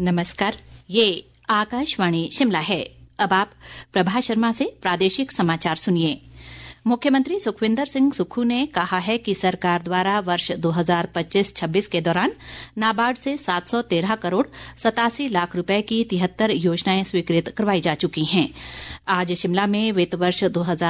नमस्कार, ये आकाशवाणी शिमला है। अब आप प्रभा शर्मा से प्रादेशिक समाचार सुनिए। मुख्यमंत्री सुखविंदर सिंह सुक्खू ने कहा है कि सरकार द्वारा वर्ष 2025-26 के दौरान नाबार्ड से 713 करोड़ 87 लाख रुपए की 73 योजनाएं स्वीकृत करवाई जा चुकी हैं। आज शिमला में वित्त वर्ष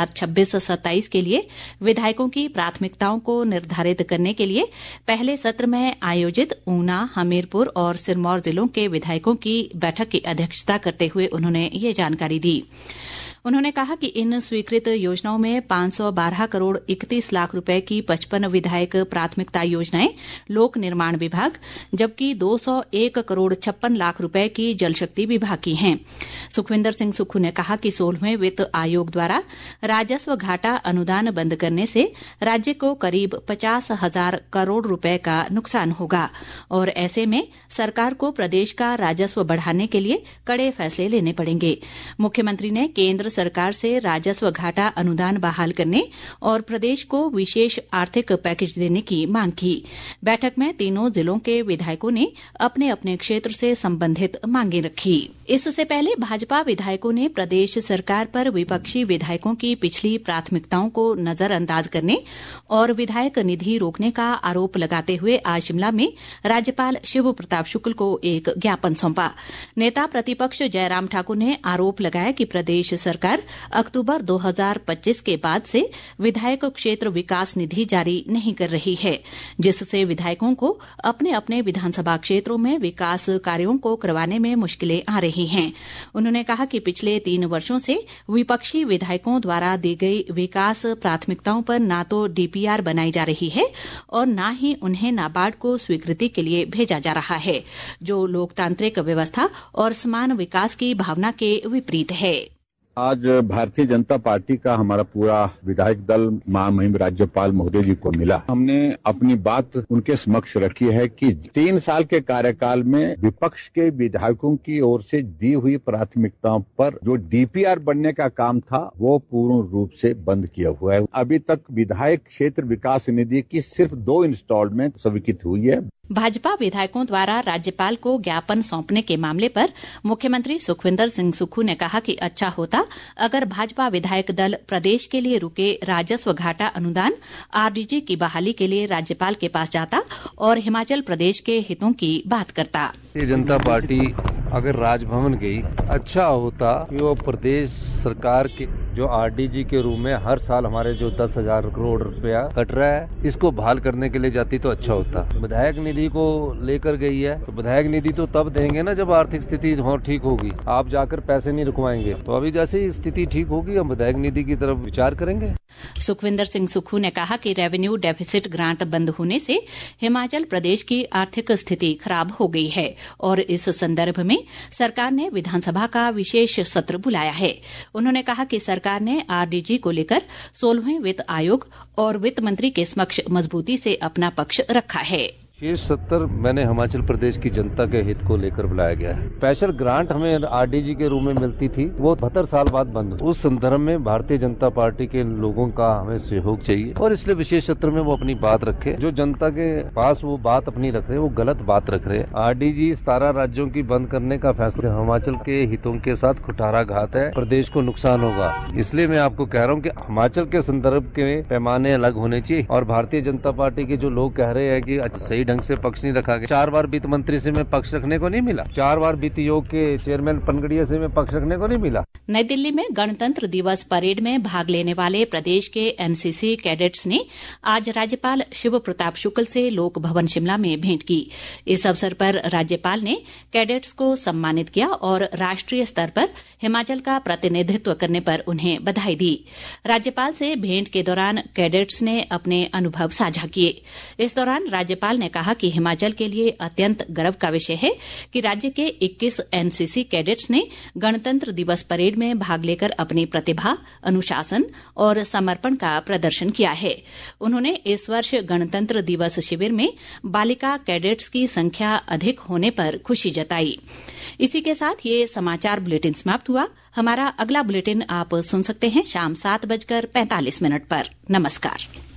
2026-27 के लिए विधायकों की प्राथमिकताओं को निर्धारित करने के लिए पहले सत्र में आयोजित ऊना, हमीरपुर और सिरमौर जिलों के विधायकों की बैठक की अध्यक्षता करते हुए उन्होंने ये जानकारी दी। उन्होंने कहा कि इन स्वीकृत योजनाओं में 512 करोड़ 31 लाख रुपए की 55 विधायक प्राथमिकता योजनाएं लोक निर्माण विभाग, जबकि 201 करोड़ 56 लाख रुपए की जल शक्ति विभाग की हैं। सुखविंदर सिंह सुक्खू ने कहा कि 16वें वित्त आयोग द्वारा राजस्व घाटा अनुदान बंद करने से राज्य को करीब 50,000 करोड़ रुपए का नुकसान होगा और ऐसे में सरकार को प्रदेश का राजस्व बढ़ाने के लिए कड़े फैसले लेने पड़ेंगे। मुख्यमंत्री ने केंद्र सरकार से राजस्व घाटा अनुदान बहाल करने और प्रदेश को विशेष आर्थिक पैकेज देने की मांग की। बैठक में तीनों जिलों के विधायकों ने अपने अपने क्षेत्र से संबंधित मांगे रखी। इससे पहले भाजपा विधायकों ने प्रदेश सरकार पर विपक्षी विधायकों की पिछली प्राथमिकताओं को नजरअंदाज करने और विधायक निधि रोकने का आरोप लगाते हुए आज शिमला में राज्यपाल शिव प्रताप शुक्ल को एक ज्ञापन सौंपा। नेता प्रतिपक्ष जयराम ठाकुर ने आरोप लगाया कि प्रदेश सरकार अक्टूबर 2025 के बाद से विधायक क्षेत्र विकास निधि जारी नहीं कर रही है, जिससे विधायकों को अपने अपने विधानसभा क्षेत्रों में विकास कार्यों को करवाने में मुश्किलें आ रही हैं। उन्होंने कहा कि पिछले 3 वर्षों से विपक्षी विधायकों द्वारा दी गई विकास प्राथमिकताओं पर न तो डीपीआर बनाई जा रही है और न ही उन्हें नाबार्ड को स्वीकृति के लिए भेजा जा रहा है, जो लोकतांत्रिक व्यवस्था और समान विकास की भावना के विपरीत है। आज भारतीय जनता पार्टी का हमारा पूरा विधायक दल महामहिम राज्यपाल महोदय जी को मिला। हमने अपनी बात उनके समक्ष रखी है कि 3 साल के कार्यकाल में विपक्ष के विधायकों की ओर से दी हुई प्राथमिकताओं पर जो डीपीआर बनने का काम था वो पूर्ण रूप से बंद किया हुआ है। अभी तक विधायक क्षेत्र विकास निधि की सिर्फ 2 इंस्टॉलमेंट स्वीकृत हुई है। भाजपा विधायकों द्वारा राज्यपाल को ज्ञापन सौंपने के मामले पर मुख्यमंत्री सुखविंदर सिंह सुक्खू ने कहा कि अच्छा होता अगर भाजपा विधायक दल प्रदेश के लिए रुके राजस्व घाटा अनुदान आरडीजी की बहाली के लिए राज्यपाल के पास जाता और हिमाचल प्रदेश के हितों की बात करता। भारतीय जनता पार्टी अगर राजभवन गई, अच्छा होता कि वो प्रदेश सरकार के जो आरडीजी के रूप में हर साल हमारे जो 10,000 करोड़ रुपया कट रहा है, इसको बहाल करने के लिए जाती तो अच्छा होता। विधायक निधि को लेकर गई है तो विधायक निधि तो तब देंगे ना जब आर्थिक स्थिति और ठीक होगी। आप जाकर पैसे नहीं रुकवाएंगे, तो अभी जैसे ही स्थिति ठीक होगी हम विधायक निधि की तरफ विचार करेंगे। सुखविंदर सिंह सुक्खू ने कहा कि रेवेन्यू डेफिसिट ग्रांट बंद होने से हिमाचल प्रदेश की आर्थिक स्थिति खराब हो गई है और इस संदर्भ में सरकार ने विधानसभा का विशेष सत्र बुलाया है। उन्होंने कहा कि सरकार ने आरडीजी को लेकर 16वें वित्त आयोग और वित्त मंत्री के समक्ष मजबूती से अपना पक्ष रखा है। विशेष सत्र मैंने हिमाचल प्रदेश की जनता के हित को लेकर बुलाया गया है। स्पेशल ग्रांट हमें आरडीजी के रूप में मिलती थी, वो 72 साल बाद बंद। उस संदर्भ में भारतीय जनता पार्टी के लोगों का हमें सहयोग चाहिए और इसलिए विशेष सत्र में वो अपनी बात रखे। जो जनता के पास वो बात अपनी रख रहे वो गलत बात रख रहे। आरडीजी 17 राज्यों की बंद करने का फैसला हिमाचल के हितों के साथ कुठाराघात है, प्रदेश को नुकसान होगा। इसलिए मैं आपको कह रहा हूँ कि हिमाचल के संदर्भ के पैमाने अलग होने चाहिए और भारतीय जनता पार्टी के जो लोग कह रहे हैं कि सही ढंग से पक्ष नहीं रखा गया। 4 बार वित्त मंत्री से मैं पक्ष रखने को नहीं मिला, 4 बार वित्त आयोग के चेयरमैन पनगड़िया से मैं पक्ष रखने को नहीं मिला। नई दिल्ली में गणतंत्र दिवस परेड में भाग लेने वाले प्रदेश के एनसीसी कैडेट्स ने आज राज्यपाल शिव प्रताप शुक्ल से लोक भवन शिमला में भेंट की। इस अवसर पर राज्यपाल ने कैडेट्स को सम्मानित किया और राष्ट्रीय स्तर पर हिमाचल का प्रतिनिधित्व करने पर उन्हें बधाई दी। राज्यपाल से भेंट के दौरान कैडेट्स ने अपने अनुभव साझा किए। इस दौरान राज्यपाल ने कहा कि हिमाचल के लिए अत्यंत गर्व का विषय है कि राज्य के 21 एनसीसी कैडेट्स ने गणतंत्र दिवस परेड में भाग लेकर अपनी प्रतिभा, अनुशासन और समर्पण का प्रदर्शन किया है। उन्होंने इस वर्ष गणतंत्र दिवस शिविर में बालिका कैडेट्स की संख्या अधिक होने पर खुशी जताई। इसी के साथ ये समाचार बुलेटिन समाप्त हुआ। हमारा अगला बुलेटिन आप सुन सकते हैं शाम 7:45 पर। नमस्कार।